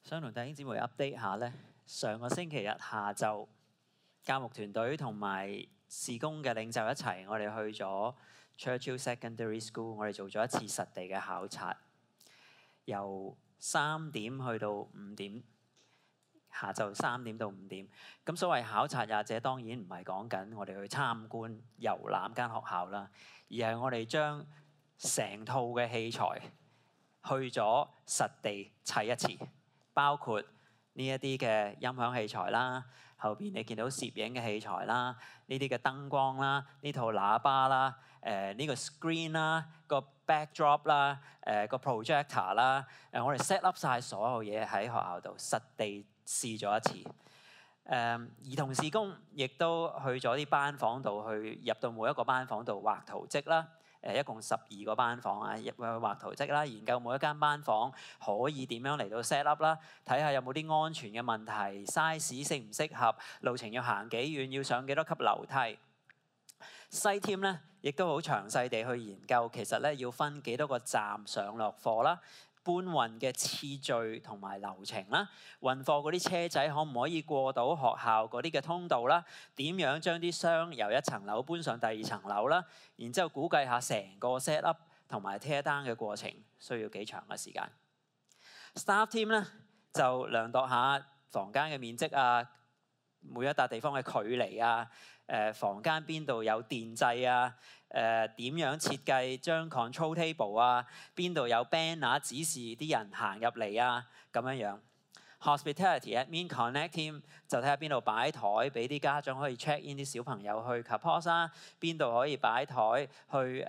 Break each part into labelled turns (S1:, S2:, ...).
S1: 想同弟兄姊妹 update 下咧，上個星期日下晝，教牧團隊同埋事工嘅領袖一齊，我哋去咗 Churchill Secondary School， 我哋做咗一次實地嘅考察，由3點去到5點，下晝3點到5點。咁所謂考察也者，當然唔係講緊我哋去參觀遊覽間學校啦，而係我哋將成套嘅器材去咗實地砌一次。包括呢一啲嘅音響器材啦，後邊你見到攝影嘅器材啦，呢啲嘅燈光啦，呢套喇叭啦，呢個 screen 啦，個 backdrop 啦，個 projector 啦，我哋 set up 晒所有嘢喺學校度，實地試咗一次。兒童事工亦都去咗啲班房度，去入到每一個班房度畫圖蹟啦。一共12個班房啊，入去畫圖蹟啦，研究每一間班房可以點樣嚟到 set up 啦，睇下有冇啲安全嘅問題 ，size 適唔適合，路程要行幾遠，要上幾多級樓梯。西 team 咧，亦都好詳細地去研究，其實咧要分幾多個站上落課啦。搬運嘅次序同埋流程啦，運貨嗰啲車仔可唔可以過到學校嗰啲嘅通道啦？點樣將啲箱由一層樓搬上第2層樓啦？然之後估計下成個 set up 同埋 tear down 嘅過程需要幾長嘅時間。Staff team 咧就量度下房間嘅面積啊，每一笪地方嘅距離啊，房間邊度有電掣啊，點樣設計將 control table 啊，邊度有 banner 指示啲人行入嚟啊，咁樣樣。Hospitality admin connect team 就睇下邊度擺台，俾啲家長可以 check in 啲小朋友去 Kapos 啦，邊度可以擺台去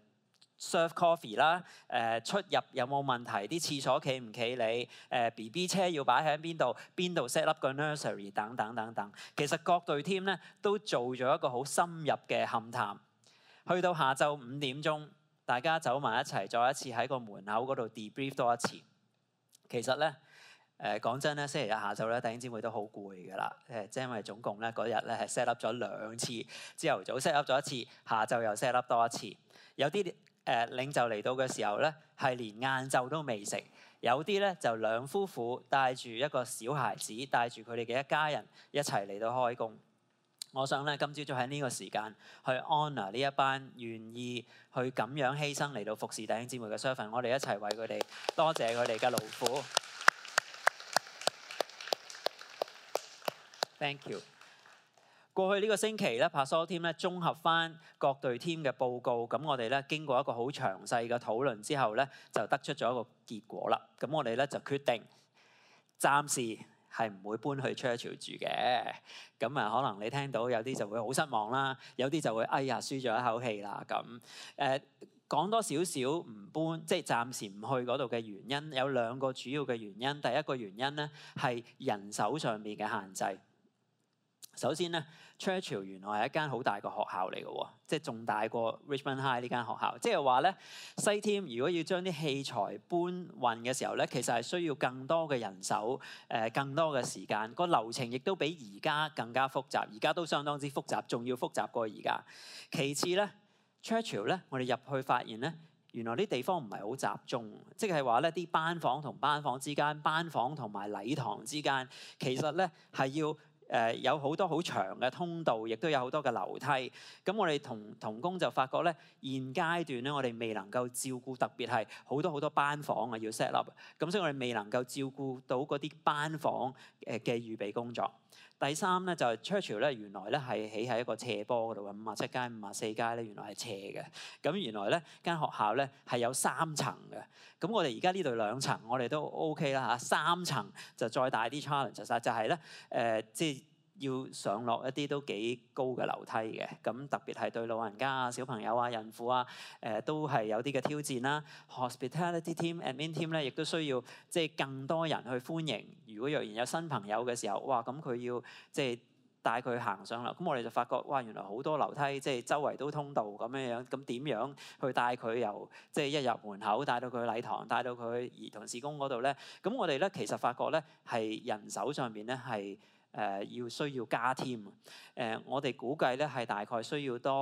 S1: serve coffee 啦，出入有冇問題？啲廁所企唔企理？BB 車要擺喺邊度？邊度 set up 個 nursery 等等等等。其實各隊 team 咧都做咗一個好深入嘅勘探。去到下晝5點鐘，大家走埋一齊，再一次喺個門口嗰度 debrief 多一次。其實咧講真咧，星期日下晝咧，弟兄姊妹都好攰㗎啦。即係因為總共咧嗰日咧係 set up 咗2次，朝頭早 set up 咗一次，下晝又 set up 多一次。有啲領袖嚟到嘅時候咧，係連晏晝都未食。有啲咧就2夫婦帶住一個小孩子，帶住佢哋嘅一家人一齊嚟到開工。我想咧今朝早喺呢個時間去 honour 呢一班願意去咁樣犧牲嚟到服侍弟兄姊妹嘅 servant， 我哋一齊為佢哋多謝佢哋嘅勞苦。Thank you。過去呢個星期咧 Pastoral team 咧綜合翻各隊 team 嘅報告，咁我哋咧經過一個好詳細嘅討論之後咧，就得出咗一個結果啦。咁我哋咧就決定暫時係唔會搬去 Churchill 住嘅。咁啊，可能你聽到有啲就會好失望啦，有啲就會哎呀舒咗一口氣啦。咁講多少少唔搬，即係暫時唔去嗰度嘅原因，有2個主要嘅原因。第一個原因咧係人手上面嘅限制。首先咧 Churchill 原來係一間好大個學校嚟嘅喎，即係仲大過 Richmond High 呢間學校。即係話咧，西 team 如果要將啲器材搬運嘅時候咧，其實係需要更多嘅人手，更多嘅時間。個流程亦都比而家更加複雜，而家都相當之複雜，仲要複雜過而家。其次咧 Churchill 咧，我哋入去發現咧，原來啲地方唔係好集中，即係話咧啲班房同班房之間，班房同埋禮堂之間，其實咧係要有好多好長嘅通道，亦都有好多嘅樓梯。咁我哋同工就發覺咧，現階段咧我哋未能夠照顧，特別係好多班房啊要 set up。咁所以我哋未能夠照顧到嗰啲班房嘅預備工作。第三咧就係 Churchill 咧，原來咧係起喺一個斜坡嗰度嘅，57街、54街咧原來係斜嘅。咁原來咧間學校咧係有3層嘅。咁我哋而家呢度2層，我哋都 OK 啦嚇。3層就再大啲 challenge 就係咧即係要上落一啲都幾高嘅樓梯嘅。咁特別係對老人家啊、小朋友啊、孕婦啊都係有啲嘅挑戰啦。Hospitality team、admin team 咧亦都需要即係更多人去歡迎。如果若然有新朋友嘅時候，哇咁佢要即係帶佢行上樓，咁我哋就發覺哇原來好多樓梯，即係周圍都通道咁樣，咁點樣去帶佢由即係一入門口帶到佢去禮堂，帶到佢去兒童事工嗰度咧？咁我哋咧其實發覺咧係人手上邊咧係需要加添。我哋估計咧係大概需要多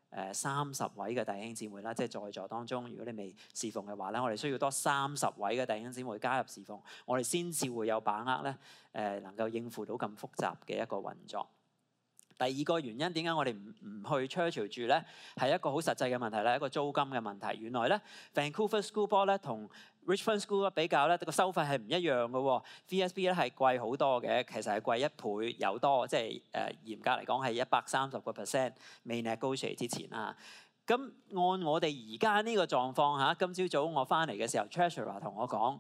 S1: 30位嘅弟兄姊妹啦，即係在座當中，如果你未侍奉嘅話咧，我哋需要多30位嘅弟兄姊妹加入侍奉，我哋先至會有把握咧，能夠應付到咁複雜嘅一個運作。第二個原因點解我哋唔去 Churchill 住咧，係一個好實際嘅問題咧，一個租金嘅問題。原來咧 Vancouver School Board 咧同 Richmond School 比較咧，個收費係唔一樣嘅喎。VSB 咧係貴好多嘅，其實係貴1倍有多，即係嚴格嚟講係130%，未 negotiate 之前啊。咁按我哋而家呢個狀況嚇，今朝早我翻嚟嘅時候 Treasurer 同我講，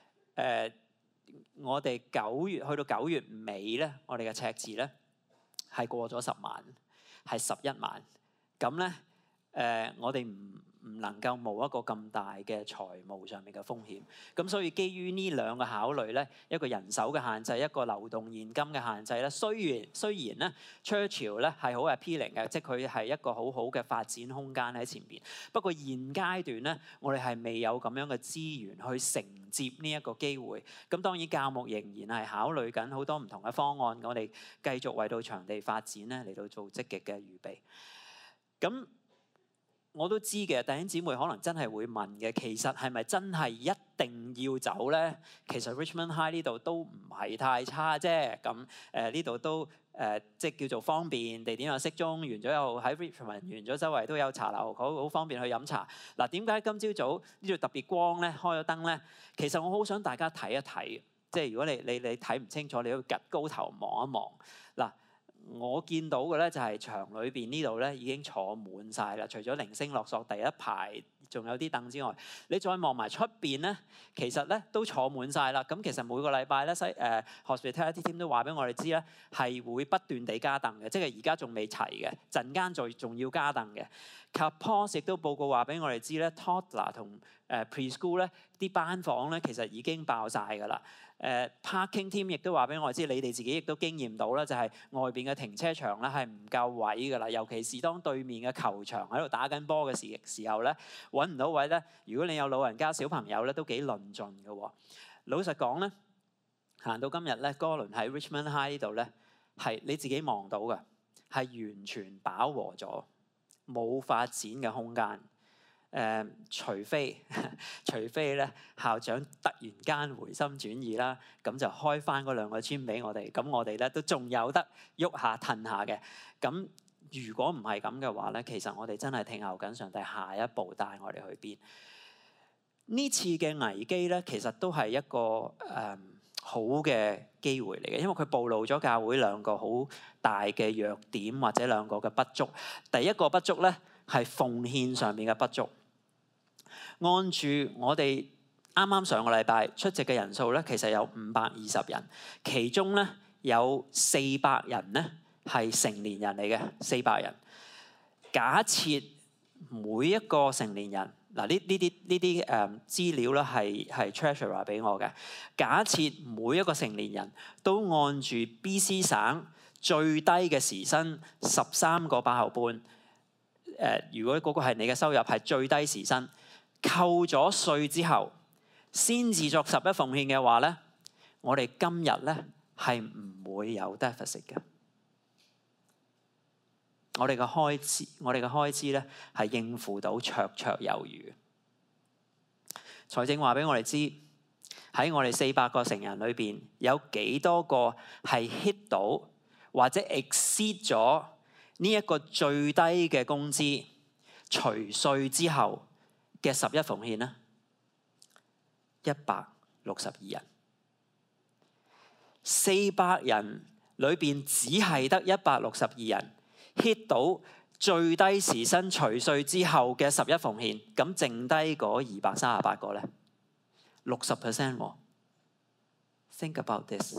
S1: 我哋9月去到9月尾咧，我哋嘅赤字咧係過咗10萬，係11萬。咁咧我哋唔能夠冒一個咁大嘅財務上面嘅風險。咁所以基於呢兩個考慮咧，一個人手嘅限制，一個流動現金嘅限制咧。雖然咧 Churchill 咧係好 appealing 嘅，即係佢係一個好好嘅發展空間喺前邊。不過現階段咧，我哋係未有咁樣嘅資源去承接呢一個機會。咁當然教牧仍然係考慮緊好多唔同嘅方案，我哋繼續為到場地發展咧嚟到做積極嘅預備。咁我都知嘅，弟兄姊妹可能真係會問嘅，其實係咪真係一定要走咧？其實 Richmond High 呢度都唔係太差啫。咁呢度都即係叫做方便，地點又適中，完咗又喺 Richmond 完咗周圍都有茶樓，好方便去飲茶。嗱，點解今朝早呢度特別光咧？開咗燈咧？其實我好想大家睇一睇，即係如果你睇唔清楚，你都要趌高頭望一望嗱。我見到嘅咧就係場裏邊呢度咧已經坐滿晒啦，除咗零星落索第一排仲有啲凳之外，你再望埋出邊咧，其實咧都坐滿晒啦。咁其實每個禮拜咧hospitality team 都話俾我哋知咧，係會不斷地加凳嘅，即係而家仲未齊嘅，陣間仲要加凳嘅。Kapos 亦都報告話俾我哋知咧 toddler 同preschool 咧啲班房咧其實已經爆晒㗎啦。Parking team 亦都話俾我知，你哋自己亦都經驗到啦，就係外邊嘅停車場咧係唔夠位㗎啦，尤其是當對面嘅球場喺度打緊波嘅時候咧，揾唔到位咧。如果你有老人家小朋友咧，都幾論盡嘅喎。老實講咧，行到今日咧，哥倫喺 Richmond High 呢度咧，係你自己望到嘅，係完全飽和咗，冇發展嘅空間。除非咧校長突然間回心轉意啦，咁就開翻嗰2個村俾我哋，咁我哋咧都仲有得喐下褪下嘅。咁如果唔係咁嘅話咧，其實我哋真係聽候緊上帝下一步帶我哋去邊。呢次嘅危機咧，其實都係一個好嘅機會嚟嘅，因為佢暴露咗教會2個好大嘅弱點或者2個嘅不足。第一個不足咧係奉獻上面嘅不足。按住我哋啱啱上個禮拜出席嘅人數咧，其實有520人，其中咧有400人咧係成年人嚟嘅，400人。假設每一個成年人嗱，呢啲資料咧係 Treasurer 俾我嘅。假設每一個成年人都按住 BC 省最低嘅時薪13個8毫半，如果嗰個係你嘅收入係最低時薪，扣咗稅之後，先至作11奉獻嘅話咧，我哋今日咧係唔會有 deficit 嘅。我哋嘅開支咧係應付到綽綽有餘。財政話俾我哋知，喺我哋400個成人裏邊，有幾多個係 hit 到或者 exceed 咗呢一個最低嘅工資除稅之後嘅11奉獻呢？162人，400人裏邊只係得162人 hit 到最低時薪除稅之後嘅11奉獻，咁剩低嗰238個咧，60% 喎。Think about this，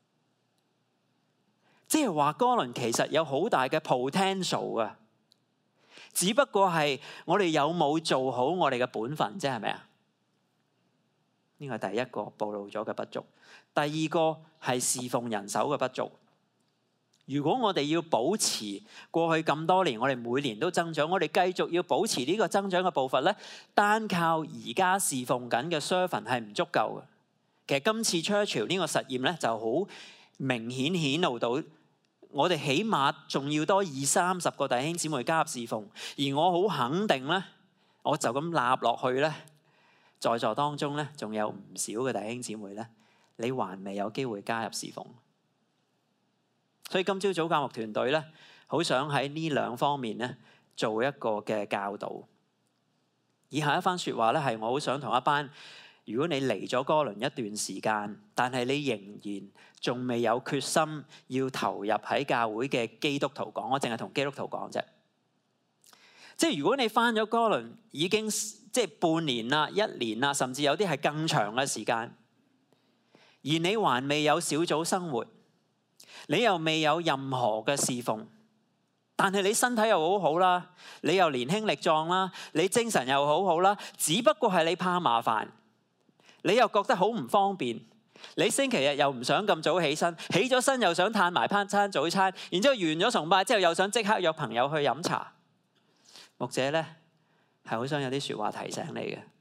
S1: 即係話哥倫其實有好大嘅 potential 啊。只不過係我哋有冇做好我哋嘅本分啫，係咪啊？呢個係第一個暴露咗嘅不足。第二個係侍奉人手嘅不足。如果我哋要保持過去咁多年，我哋每年都增長，我哋繼續要保持呢個增長嘅步伐咧，單靠而家侍奉緊嘅 servant 係唔足夠嘅。其實今次 Churchill 呢個實驗咧就好明顯顯露到我哋起碼仲要多20-30個弟兄姊妹加入侍奉，而我好肯定咧，我就咁立落去咧，在座當中咧，仲有唔少嘅弟兄姊妹咧，你還未有機會加入侍奉。所以今朝早教牧團隊咧，好想喺呢兩方面咧做一個嘅教導。以下一番説話咧，係我好想同一班，如果你嚟咗哥倫一段時間，但係你仍然仲未有決心要投入喺教會嘅基督徒講，我淨係同基督徒講啫。即係如果你返咗哥倫已經即係半年啦、1年啦，甚至有啲係更長嘅時間，而你還未有小組生活，你又未有任何嘅侍奉，但係你身體又好好啦，你又年輕力壯啦，你精神又好好啦，只不過係你怕麻煩，你又覺得好唔方便，你星期日又唔想咁早起身，起咗身又想嘆埋餐早餐，然之後完咗崇拜之後又想即刻約朋友去飲茶。牧者咧係好想有啲説話提醒你嘅。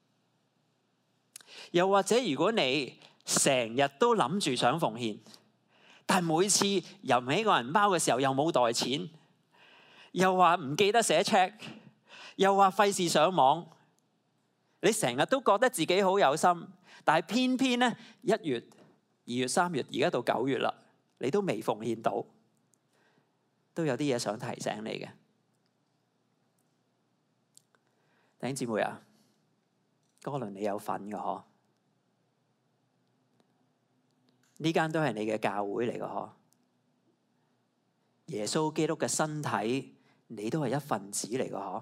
S1: 又或者如果你成日都諗住想奉獻，但每次入唔起個銀包嘅時候又冇袋錢，又話唔記得寫 check， 又話費事上網，你成日都覺得自己好有心，但係偏偏咧1月、2月、3月，而家到9月啦，你都未奉獻到，都有啲嘢想提醒你嘅。弟兄姊妹啊，哥倫你有份嘅嗬？呢間都係你嘅教會嚟嘅嗬？耶穌基督嘅身體，你都係一份子嚟嘅嗬？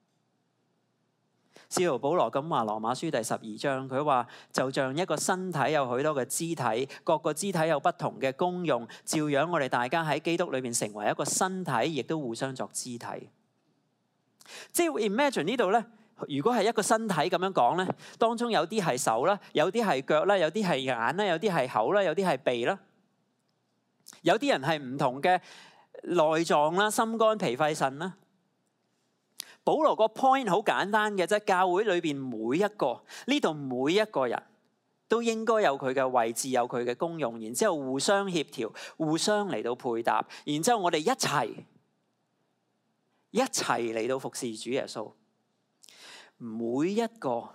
S1: 使徒保羅咁話，羅馬書第12章，佢話就像一個身體有許多嘅肢體，各個肢體有不同嘅功用，照樣我哋大家喺基督裏面成為一個身體，亦都互相作肢體。即係 imagine 呢度咧，如果係一個身體咁樣講咧，當中有啲係手啦，有啲係腳啦，有啲係眼啦，有啲係口啦，有啲係鼻啦，有啲人係唔同嘅內臟啦，心肝脾肺腎啦。保羅個 point 好簡單嘅啫，教會裏邊每一個呢度每一個人都應該有佢嘅位置，有佢嘅功用，然之後互相協調，互相嚟到配搭，然之後我哋一齊嚟到服侍主耶穌。每一個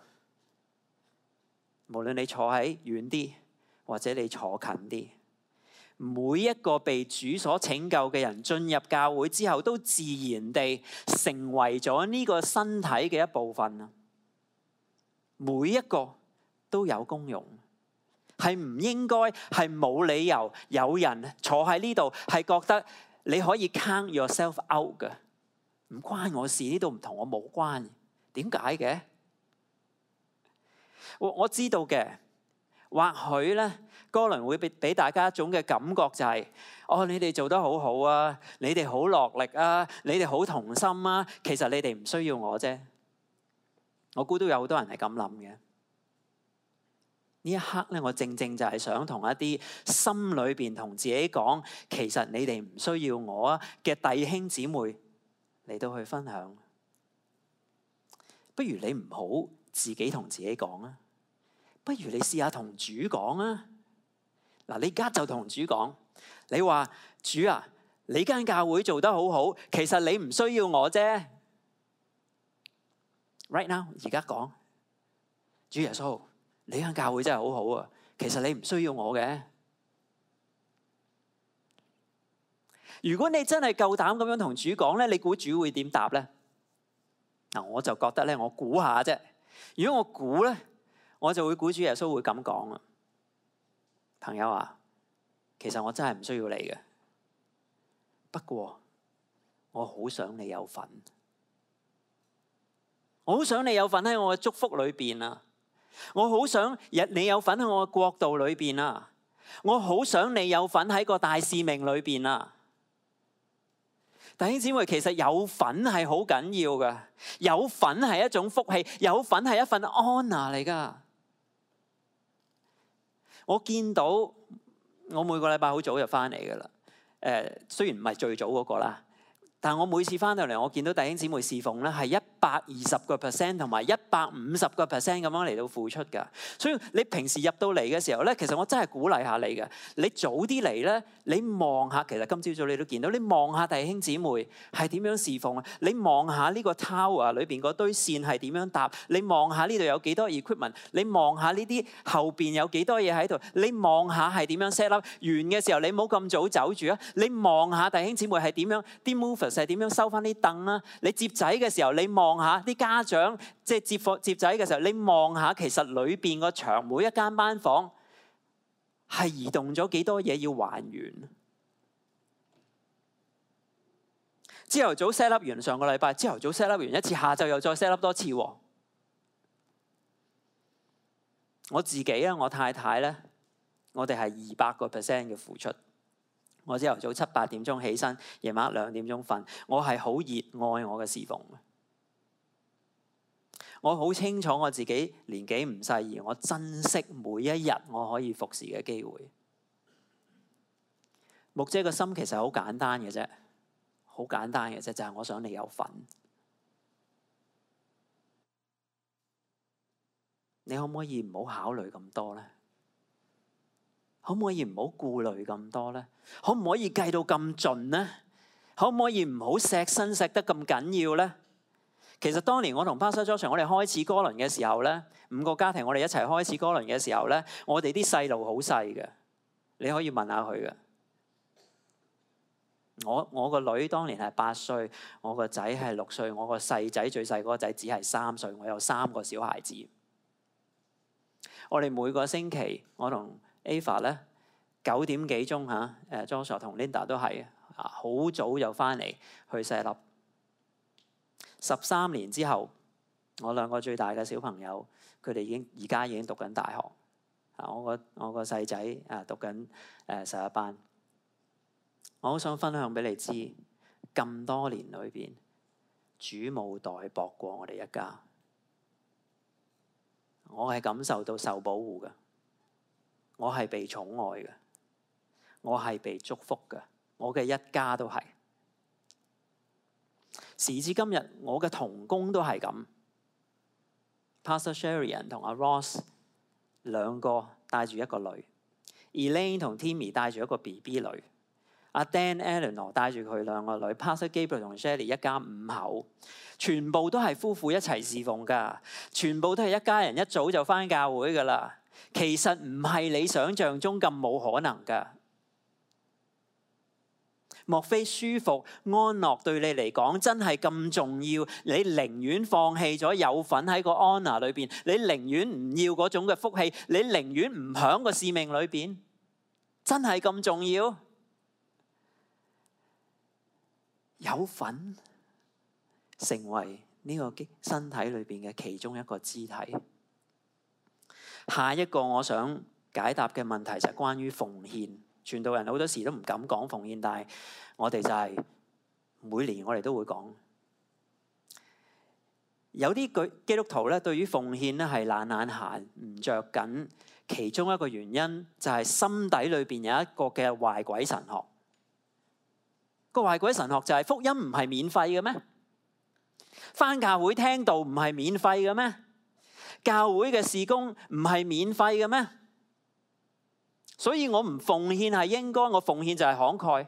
S1: 無論你坐喺遠啲或者你坐近啲，每一個被主所拯救嘅人進入教會之後，都自然地成為咗呢個身體嘅一部分啊！每一個都有功用，係唔應該，係冇理由有人坐喺呢度係覺得你可以 count yourself out 嘅，唔關我事，呢度唔同我冇關。點解嘅？我知道嘅，或許咧，哥倫會俾大家一種嘅感覺就係，你哋做得好好啊，你哋好落力啊，你哋好同心啊，其實你哋唔需要我啫。我估都有好多人係咁諗嘅。呢一刻咧，我正正就係想同一啲心裏邊同自己講，其實你哋唔需要我啊嘅弟兄姊妹嚟到去分享。不如你唔好自己同自己講啊，不如你試下同主講啊。嗱，你而家就同主講，你話主啊，你間教會做得好好，其實你唔需要我啫。Right now， 而家講，主耶穌，你間教會真係好好啊，其實你唔需要我嘅。如果你真係夠膽咁樣同主講咧，你估主會點答咧？嗱，我就覺得咧，我估下啫。如果我估咧，我就會估主耶穌會咁講啊。朋友啊，其實我真係唔需要你嘅，不過我好想你有份，我好想你有份喺我嘅祝福裏邊啊！我好想你有份喺我嘅國度裏邊啊！我好想你有份喺個大使命裏邊啊！弟兄姊妹，其實有份係好緊要嘅，有份係一種福氣，有份係一份 honor 嚟噶。我見到我每個禮拜好早就翻嚟噶啦，雖然唔係最早嗰個啦，但我每次翻到嚟，我見到弟兄姊妹侍奉咧係一 120% 同埋150%咁樣嚟到付出㗎。所以你平時入到嚟嘅時候咧，其實我真係鼓勵下你嘅。你早啲嚟咧，你望下，其實今朝早你都見到，你望下弟兄姊妹係點樣侍奉啊？你望下呢個 tower 裏邊嗰堆線係點樣搭？你望下呢度有幾多 equipment？你望下呢啲後邊有幾多嘢喺度？你望下係點樣 set up？完嘅時候你唔好咁早走住啊！你望下弟兄姊妹係點樣，啲 movers 係點樣收翻啲凳啊？你接仔嘅時候，你望下啲家長即係接仔嘅時候，你望下其實裏邊個場每一間班房係移動咗幾多嘢要還原。朝頭早 set up 完，上個禮拜朝頭早 set up 完一次，下晝又再 set up 多次喎。我自己啊，我太太咧，我哋係200% 嘅付出。我朝頭早7、8點鐘起身，夜晚2點鐘瞓。我係好熱愛我嘅侍奉。我好清楚我自己年紀唔細，而我珍惜每一日我可以服侍嘅機會。牧者個心其實好簡單嘅啫，好簡單嘅啫，就係我想你有份。你可唔可以唔好考慮咁多呢？可唔可以唔好顧慮咁多呢？可唔可以計到咁盡呢？可唔可以唔好錫身錫得咁緊要呢？其實當年我同 Pastor Joshua 我哋開始哥倫嘅時候呢，5個家庭我哋一齊開始哥倫嘅時候呢，我哋啲細路好細嘅，你可以問下佢嘅。我個女當年係8歲，我個仔係6歲，我個細仔最細嗰個仔只係3歲，我有3個小孩子。我哋每個星期，我同 Ava 咧9點幾鐘嚇，Joshua 同 Linda 都係好早就翻嚟去set up。13年之後，我2個最大嘅小朋友，佢哋而家已經讀緊大學。我個細仔讀緊11班。我好想分享俾你知，咁多年裏邊，主冇代薄過我哋一家。我係感受到受保護嘅，我係被寵愛嘅，我係被祝福嘅，我嘅一家都係。時至今日，我嘅同工都係咁。Pastor Sherian 同阿 Ross 2個帶住一個女 ，Elaine 同 Timmy 帶住一個 BB 女，阿 Dan、Eleanor 帶住佢2個女 ，Pastor Gabriel 同 Shelly 一家5口，全部都係夫婦一齊侍奉㗎，全部都係一家人一早就返教會㗎啦。其實唔係你想象中咁冇可能㗎。莫非舒服安樂對你嚟講真係咁重要？你寧願放棄咗有份喺個 honor 裏邊，你寧願唔要嗰種嘅福氣，你寧願唔響個使命裏邊，真係咁重要？有份成為呢個身體裏邊嘅其中一個肢體。下一個我想解答嘅問題就係關於奉獻。傳道人好多時都唔敢講奉獻，但係我哋就係每年我哋都會講。有啲基督徒咧，對於奉獻咧係懶懶閒，唔着緊。其中一個原因就係心底裏邊有一個嘅壞鬼神學。個壞鬼神學就係福音唔係免費嘅咩？返教會聽道唔係免費嘅咩？教會嘅事工唔係免費嘅咩？所以我唔奉獻係應該，我奉獻就係慷慨。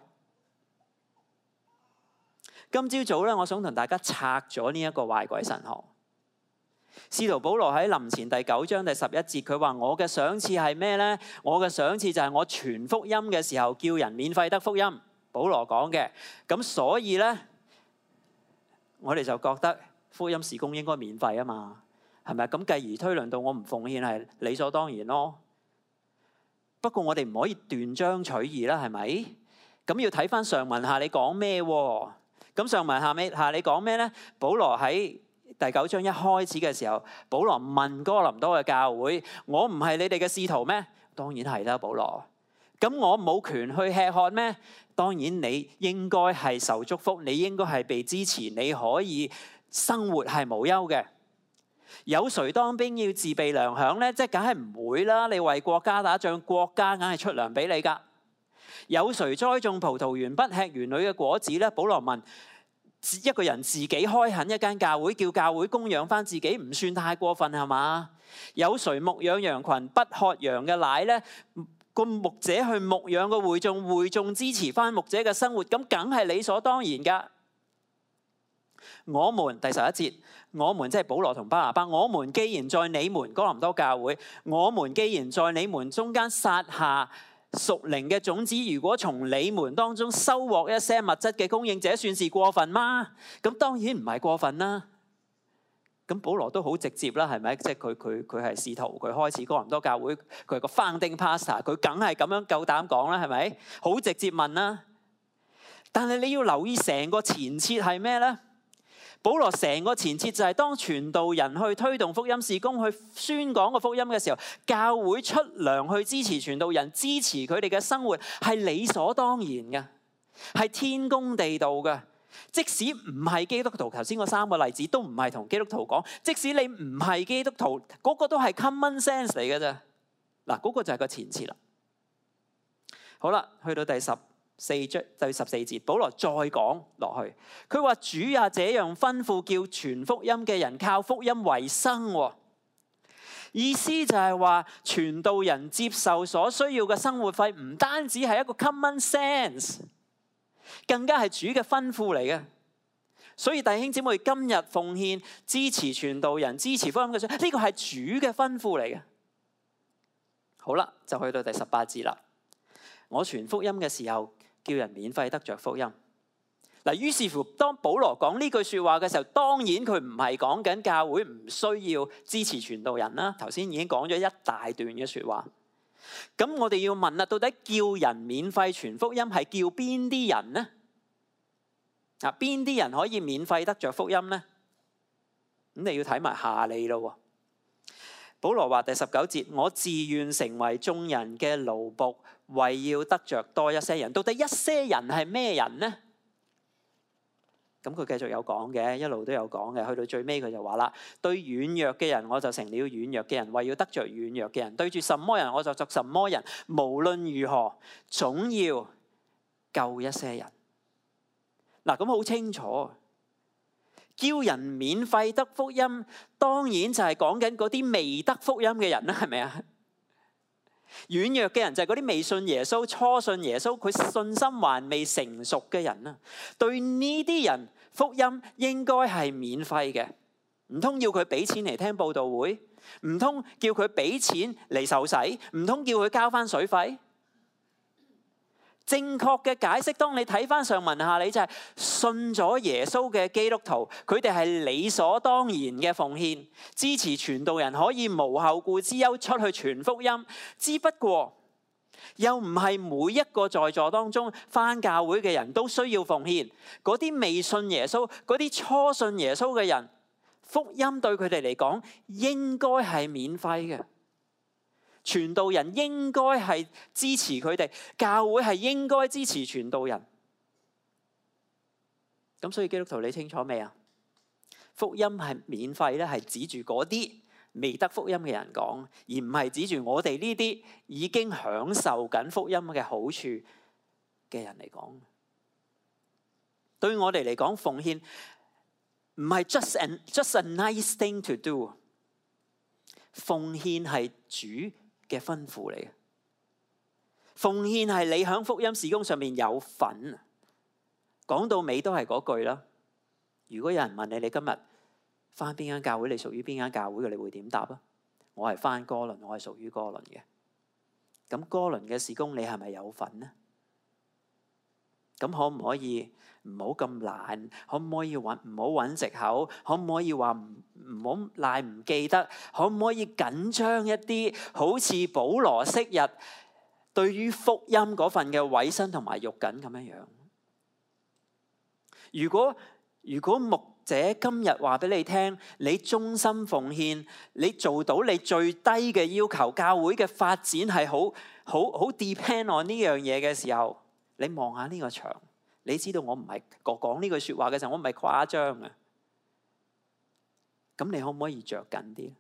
S1: 今朝早咧，我想同大家拆咗呢一個壞鬼神學。使徒保羅喺林前第9章第11節，佢話：我嘅賞賜係咩呢？我嘅賞賜就係我傳福音嘅時候，叫人免費得福音。保羅講嘅。咁所以呢，我哋就覺得福音事工應該免費啊嘛，係咪？咁繼而推論到我唔奉獻係理所當然咯。不過我哋唔可以斷章取義啦，係咪？咁要睇翻上文下你講咩喎？咁上文下你講咩呢？保羅喺第9章一開始嘅時候，保羅問哥林多嘅教會：我唔係你哋嘅使徒咩？當然係啦，保羅。咁我冇權去吃喝咩？當然你應該係受祝福，你應該係被支持，你可以生活係無憂嘅。有誰當兵要自備糧餉呢？即係梗係唔會啦！你為國家打仗，國家梗係出糧俾你㗎。有誰栽種葡萄園不吃園裏嘅果子呢？保羅問： 一個人自己開墾一間教會，叫教會供養翻自己，唔算太過分係嘛？有誰牧養羊群不喝羊嘅奶呢？個牧者去牧養個會眾，會眾支持翻牧者嘅生活，咁梗係理所當然噶。我們第11節，我們即係保羅同巴拿巴，我們既然在你們哥林多教會，我們既然在你們中間撒下屬靈嘅種子，如果從你們當中收穫一些物質嘅供應，這算是過分嗎？咁當然唔係過分啦。咁保羅都好直接啦，係咪？即係佢係使徒，佢開始哥林多教會，佢係個 founding pastor，佢梗係咁樣夠膽講啦，係咪？好直接問啦。但係你要留意成個前設係咩呢？保羅成個前設就係當傳道人去推動福音事工，去宣講個福音嘅時候，教會出糧去支持傳道人，支持佢哋嘅生活係理所當然嘅，係天公地道嘅。即使唔係基督徒，頭先嗰3個例子都唔係同基督徒講。即使你唔係基督徒，嗰個都係 common sense 嚟嘅啫。嗱，嗰個就係個前設啦。好啦，去到第14節，保羅再講落去，佢話主也這樣吩咐，叫傳福音嘅人靠福音為生。意思就係話傳道人接受所需要嘅生活費，唔單止係一個 common sense，更加係主嘅吩咐嚟嘅。所以弟兄姊妹，今日奉獻支持傳道人、支持福音嘅，呢個係主嘅吩咐嚟嘅。好啦，就去到第18節啦。我傳福音嘅時候，叫人免費得着福音。嗱，於是乎，當保羅講呢句說話嘅時候，當然佢唔係講緊教會唔需要支持傳道人啦。頭先已經講咗一大段嘅說話。咁我哋要問啦，到底叫人免費傳福音係叫邊啲人呢？嗱，邊啲人可以免費得着福音呢？咁你要睇埋下理咯。保羅話第19節，我自願成為眾人嘅奴僕，為要得着多一些人。到底一些人係咩人呢？咁佢繼續有講嘅，一路都有講嘅。去到最尾佢就話啦，對軟弱嘅人我就成了軟弱嘅人，為要得着軟弱嘅人。對住什麼人我就作什麼人。無論如何，總要救一些人。嗱，咁好清楚，叫人免費得福音，當然就係講緊嗰啲未得福音嘅人啦，係咪啊？軟弱嘅人就係嗰啲未信耶穌、初信耶穌，佢信心還未成熟嘅人啦。對呢啲人，福音應該係免費嘅。唔通要佢俾錢嚟聽佈道會？唔通叫佢俾錢嚟受洗？唔通叫佢交翻水費？正確嘅解釋，當你睇翻上文下理，就係信咗耶穌嘅基督徒，佢哋係理所當然嘅奉獻，支持傳道人可以無後顧之憂出去傳福音。只不過又唔係每一個在座當中翻教會嘅人都需要奉獻。嗰啲未信耶穌、嗰啲初信耶穌嘅人，福音對佢哋嚟講應該係免費嘅。傳道人應該係支持佢哋，教會係應該支持傳道人。咁所以基督徒你清楚未啊？福音係免費咧，係指住嗰啲未得福音嘅人講，而唔係指住我哋呢啲已經享受緊福音嘅好處嘅人嚟講。對我哋嚟講，奉獻唔係 just a nice thing to do， 奉獻係主嘅吩咐嚟嘅。奉獻係你喺福音事工上面有份。講到尾都係嗰句啦。如果有人問你，你今日返邊間教會，你屬於邊間教會嘅，你會點答啊？我係返哥倫，我係屬於哥倫嘅。咁哥倫嘅事工你係咪有份呢？咁可唔可以唔好咁懶？可唔可以唔好揾藉口？可唔可以話唔好賴唔記得？可唔可以緊張一啲？好似保羅昔日對於福音嗰份嘅委身同埋肉緊咁樣樣。如果牧者今日話俾你聽，你忠心奉獻，你做到你最低嘅要求，教會嘅發展係好 depend on 呢樣嘢嘅時候，你望下呢個場，你知道我唔係講呢句說話嘅時候，我唔係誇張嘅。咁你可唔可以着緊啲？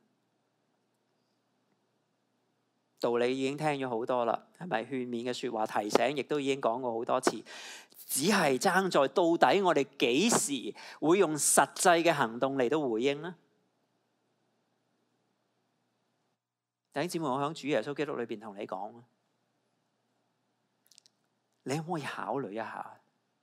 S1: 道理已經聽咗好多啦，係咪？勸勉嘅說話提醒亦都已經講過好多次。 只係爭在到底我哋幾時會用實際嘅行動嚟到回應呢？弟兄姊妹，我喺主耶穌基督裏邊同你講，你可唔可以考慮一下？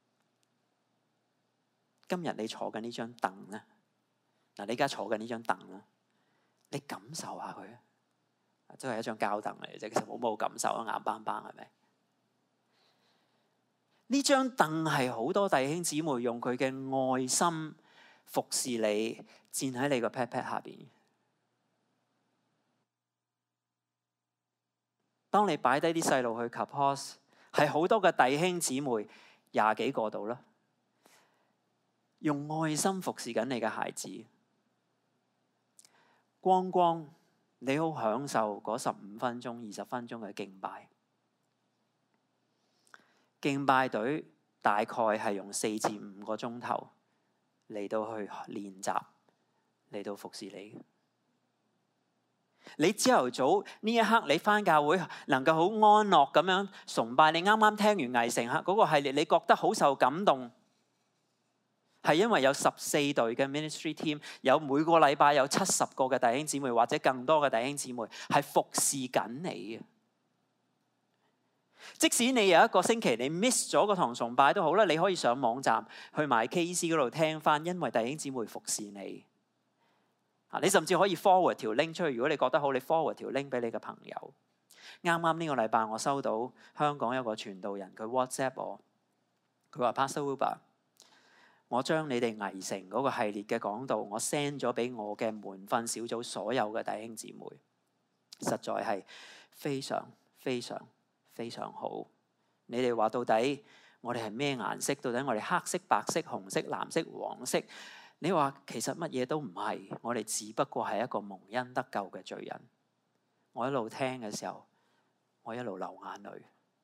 S1: 今日你坐緊呢張凳咧，嗱，你而家坐緊呢張凳啦，你感受下佢，都係一張膠凳嚟嘅啫，其實冇感受啊，硬邦邦係咪？呢張凳係好多弟兄姊妹用佢嘅愛心服侍你，站喺你個 pat pat 下邊。當你擺低啲細路去 Kapos， 係好多嘅弟兄姊妹20幾個度啦，用愛心服侍緊你嘅孩子。光光你好享受嗰15分鐘、20分鐘嘅敬拜。敬拜隊大概係用4至5個鐘頭嚟到去練習，嚟到服侍你。你朝頭早呢一刻，你返教會能夠好安樂咁樣崇拜。你啱啱聽完藝城嗰個系列，你覺得好受感動，係因為有14隊嘅 ministry team， 有每個禮拜有70個嘅弟兄姊妹或者更多嘅弟兄姊妹係服侍緊你嘅。即使你有一個星期你 miss 咗個堂崇拜都好啦，你可以上網站去埋 KC 嗰度聽翻，因為弟兄姊妹服侍你。你甚至可以 forward 條 link 出去，如果你覺得好，你 forward 條 link 俾你嘅朋友。啱啱呢個禮拜我收到香港有個傳道人，佢 WhatsApp 我，佢話 Pastor Wilbur， 我將你哋藝城嗰個系列嘅講道，我 send 咗俾我嘅門訓小組所有嘅弟兄姊妹，實在係非常非常非常好。你哋話到底我哋係咩顏色？到底我哋黑色、白色、紅色、藍色、黃色？你話其實乜嘢都唔係，我哋只不過係一個蒙恩得救嘅罪人。我一路聽嘅時候，我一路流眼淚。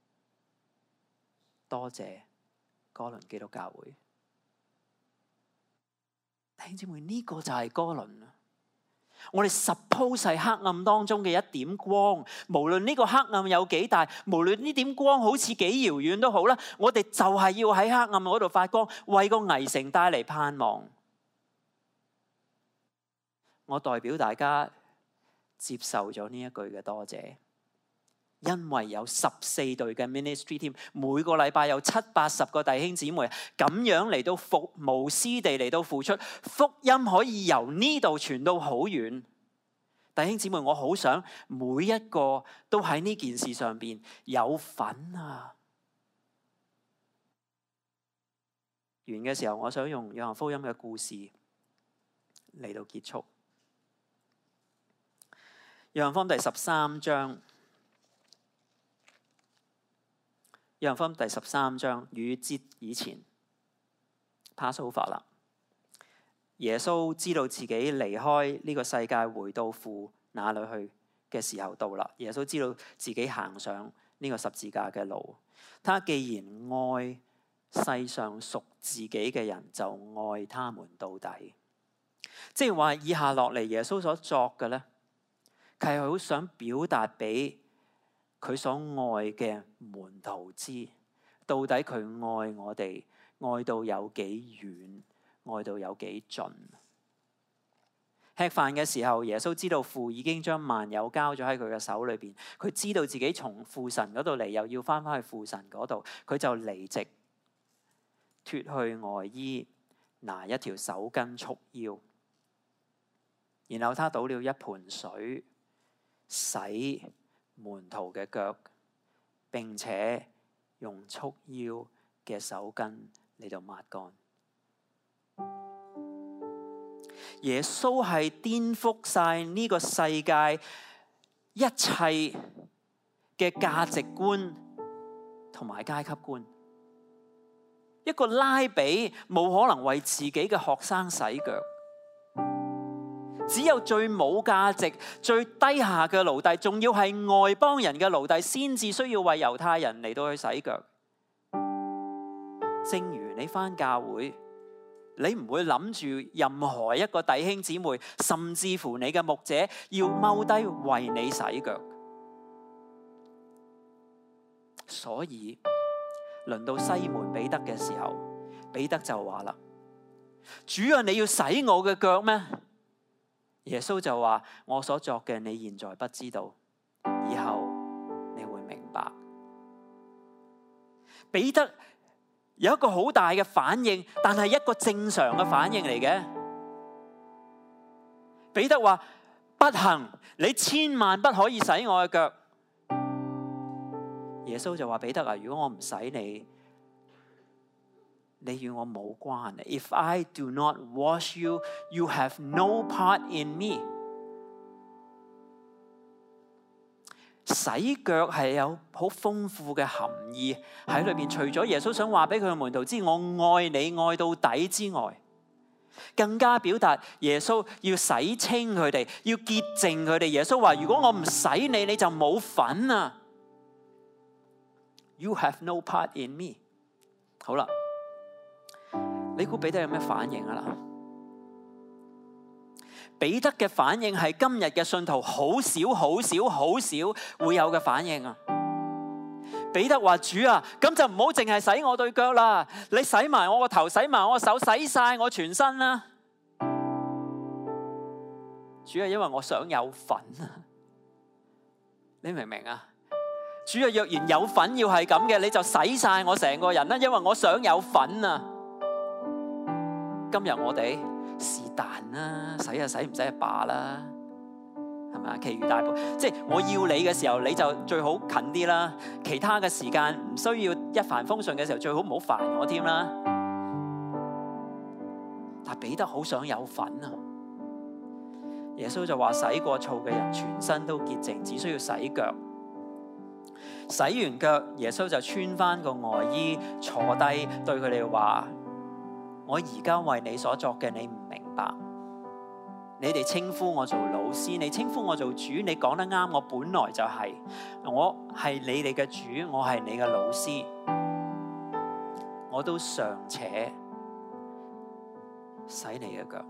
S1: 多謝哥倫基督教會。弟兄姊妹，呢個就係哥倫。我哋 suppose 係黑暗當中嘅一點光，無論呢個黑暗有幾大，無論呢點光好似幾遙遠都好啦，我哋就係要喺黑暗嗰度發光，為個危城帶嚟盼望。我代表大家接受咗呢一句嘅多謝，因為有14隊嘅 ministry team， 每個禮拜有70-80個弟兄姊妹咁樣嚟到無私地嚟到付出，福音可以由呢度傳到好遠。弟兄姊妹，我好想每一個都喺呢件事上邊有份啊！完嘅時候，我想用約翰福音嘅故事嚟到結束。約翰福音第13章，約翰福音第13章，逾越節以前 Passover 啦。耶穌知道自己離開呢個世界回到父那裏去嘅時候到啦。耶穌知道自己行上呢個十字架嘅路。他既然愛世上屬自己嘅人，就愛他們到底。即係話以下落嚟耶穌所作嘅呢，佢係好想表達俾佢所愛嘅門徒知，到底佢愛我哋愛到有幾遠，愛到有幾盡。吃飯嘅時候，耶穌知道父已經將萬有交咗喺佢嘅手裏邊，佢知道自己從父神嗰度嚟，又要翻返去父神嗰度，佢就離席，脫去外衣，拿一條手巾束腰，然後他倒了一盆水洗門徒嘅腳，並且用束腰嘅手巾嚟到抹乾。耶穌係顛覆晒呢個世界一切嘅價值觀同埋階級觀。一個拉比冇可能為自己嘅學生洗腳。只有最冇價值、最低下嘅奴隸，仲要係外邦人嘅奴隸，先至需要為猶太人嚟到去洗腳。正如你返教會，你唔會諗住任何一個弟兄姊妹，甚至乎你嘅牧者要踎低為你洗腳。所以輪到西門彼得嘅時候，彼得就話啦：主啊，你要洗我嘅腳咩？耶穌就話：我所作嘅你現在不知道，以後你會明白。彼得有一個好大嘅反應，但係一個正常嘅反應嚟嘅。彼得話：不行，你千萬不可以洗我嘅腳。耶穌就話：彼得啊，如果我唔洗你，你與我冇關。If I do not wash you, you have no part in me。洗腳係有好豐富嘅含義喺裏邊，除咗耶穌想話俾佢嘅門徒知我愛你愛到底之外，更加表達耶穌要洗清佢哋，要潔淨佢哋。耶穌話：如果我唔洗你，你就冇份啊！ You have no part in me。 好啦，你估彼得有咩反應啊？彼得嘅反應係今日嘅信徒好少會有嘅反應啊！彼得話：主啊，咁就唔好淨係洗我對腳啦，你洗埋我個頭，洗埋我手，洗晒我全身啦！主啊，因為我想有份啊！你明唔明啊？主啊，若然有份要係咁嘅，你就洗晒我成個人啦，因為我想有份啊！今日我哋是但啦，洗就洗，唔洗就罷啦，係咪啊？其餘大部分即係我要你嘅時候，你就最好近啲啦。其他嘅時間唔需要一帆風順嘅時候，最好唔好煩我添啦。但彼得好想有份啊！耶穌就話：洗過澡嘅人全身都潔淨，只需要洗腳。洗完腳，耶穌就穿翻個外衣，坐低對佢哋話：我而家為你所作嘅，你唔明白。你哋稱呼我做老師，你稱呼我做主，你講得啱。我本來就係，我係你哋嘅主，我係你嘅老師，我都尚且洗你嘅腳。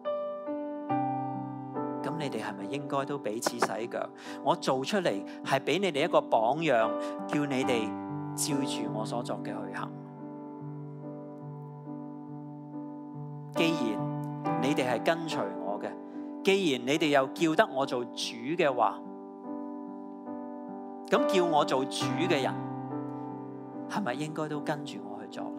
S1: 咁你哋係咪應該都彼此洗腳？我做出嚟係俾你哋一個榜樣，叫你哋照住我所作嘅去行。既然你哋係跟隨我嘅，既然你哋又叫得我做主嘅話，咁叫我做主嘅人，係咪應該都跟住我去做呢？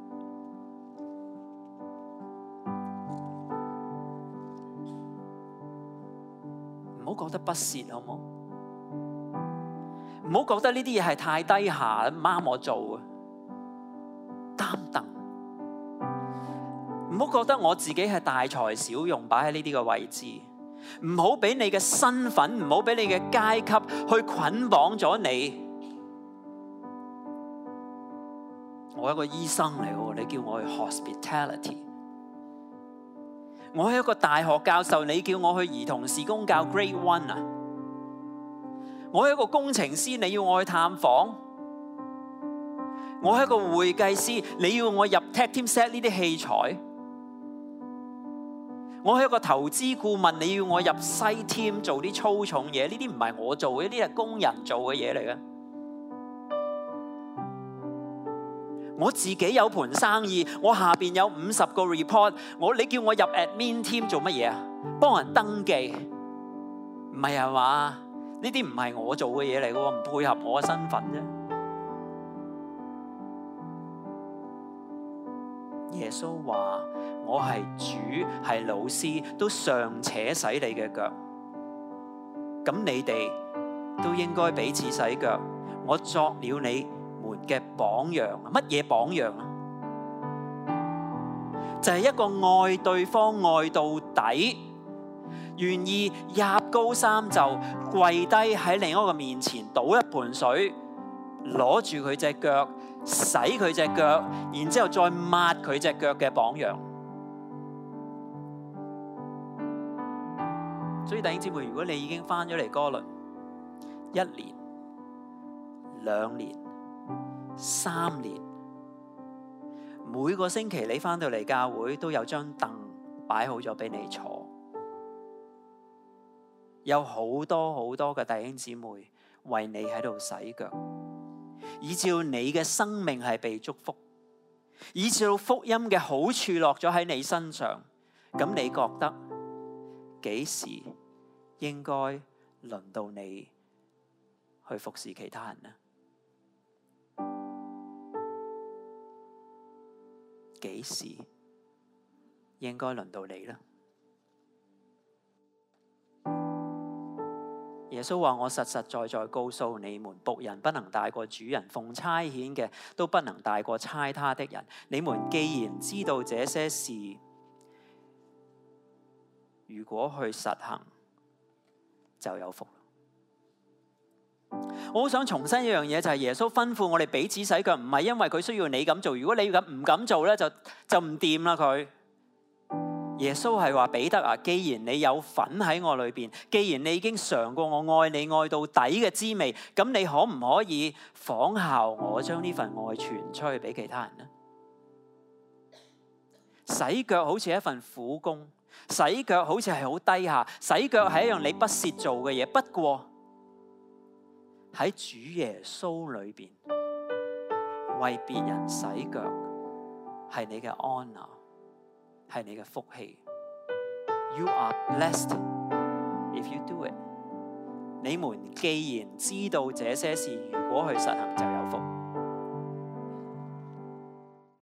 S1: 唔好覺得不屑，好唔好？唔好覺得呢啲嘢係太低下，唔啱我做啊！擔凳，唔好覺得我自己係大材小用，擺喺呢啲嘅位置。唔好俾你嘅身份，唔好俾你嘅階級去捆綁咗你。我係一個醫生嚟嘅，你叫我去 hospitality。我係一個大學教授，你叫我去兒童事工教 Grade 1啊？我係一個工程師，你要我去探訪？我係一個會計師，你要我入 Tech Team set 呢啲器材？我係一個投資顧問，你要我入西 Team 做啲粗重嘢？呢啲唔係我做嘅，呢啲係工人做嘅嘢嚟嘅。我自己有盤生意，我下邊有50個 report，你叫我入 admin team 做乜嘢啊？幫人登記？唔係啊嘛？呢啲唔係我做嘅嘢嚟嘅喎，唔配合我嘅身份啫。耶穌話：我係主，係老師，都尚且洗你嘅腳，咁你哋都應該彼此洗腳。我作了你們嘅榜樣，乜嘢榜樣啊？就係一個愛對方愛到底，願意入高三袖跪低喺另一個面前倒一盆水，攞住佢隻腳洗佢隻腳，然之後再抹佢隻腳嘅榜樣。所以弟兄姊妹，如果你已經翻咗嚟哥倫1年、2年、3年，每個星期你翻到嚟教會都有張凳擺好咗俾你坐，有好多嘅弟兄姊妹為你喺度洗腳， 以至你嘅生命係被祝福，以至到福音嘅好處落咗喺你身上，咁你覺得幾時應該輪到你去服侍其他人呢？幾時應該輪到你呢？耶穌話：我實實在在告訴你們，僕人不能大過主人，奉差遣嘅都不能大過差他的人。你們既然知道這些事，如果去實行，就有福。我好想重申一樣嘢，就係耶穌吩咐我哋彼此洗腳，唔係因為佢需要你咁做。如果你咁唔敢做咧，就唔掂啦佢。耶穌係話：彼得啊，既然你有份喺我裏邊，既然你已經嘗過我愛你愛到底嘅滋味，咁你可唔可以仿效我，將呢份愛傳出去俾其他人呢？洗腳好似一份苦工，洗腳好似係好低下，洗腳係一樣你不屑做嘅嘢。不過喺主耶穌裏邊，為別人洗腳係你嘅 honor，係你嘅福氣。You are blessed if you do it。你們既然知道這些事，如果去實行就有